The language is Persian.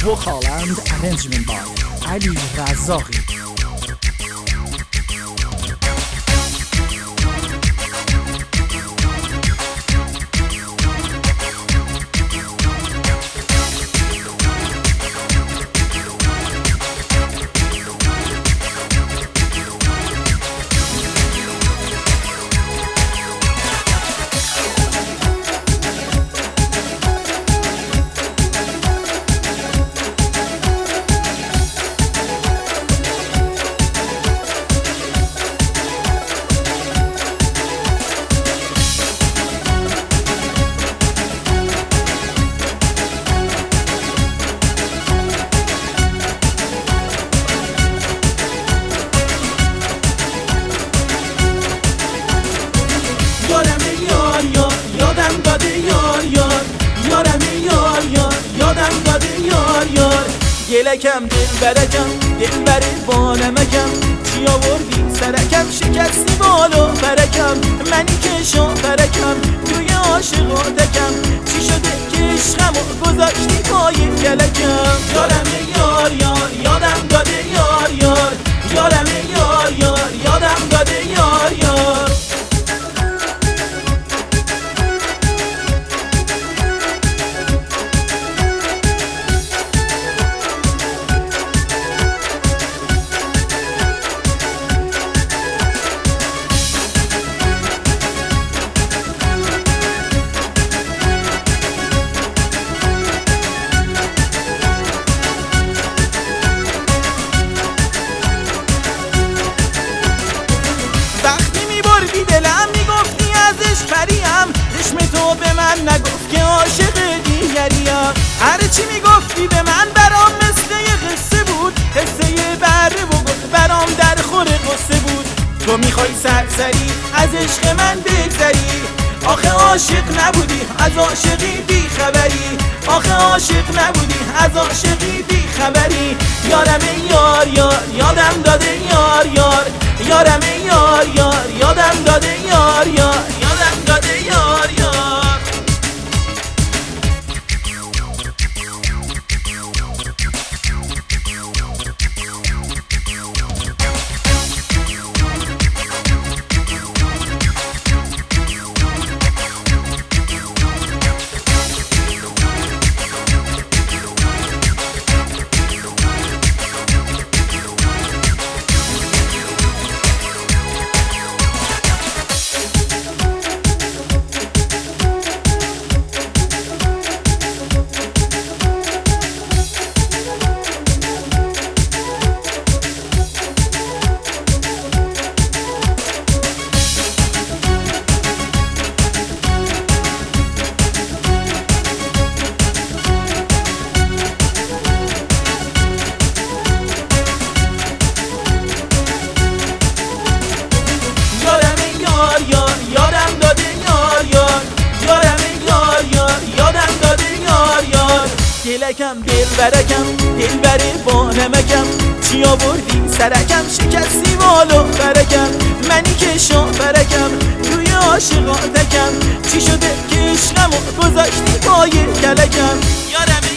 vocal and arrangement by Ali Razaghi. یادم داده یار یار یارم یار یار یادم داده یار یار گلکم دل بر بانمکم چی آوردی سرکم شکستی بالا فرکم منی که شاپرکم توی عاشقاتکم چی شده که عشقمو گذاشتی پای گلکم یارم یار یار یادم داده یار یار یارم یار یار یادم داده یار یار دلم میگفتی ازش پریم چشم تو به من نگفت که عاشق دیگریم هرچی میگفتی به من برام مثل یه قصه بود قصه بره و گفت برام در خور قصه بود تو میخوای سرسری از عشق من بگذری آخه عاشق نبودی از عاشقی بی خبری آخه عاشق نبودی از عاشقی بی خبری یارم یار یار یادم داده یار یار یارم یار یار یادم داده یار یار یادم داده یار یار گلکم دل بر بانمکم چی آوردی سرکم شکستی بالا فرکم منی که شاپرکم توی عاشقاتکم چی شده که عشقمو گذاشتی پای کلکم یارم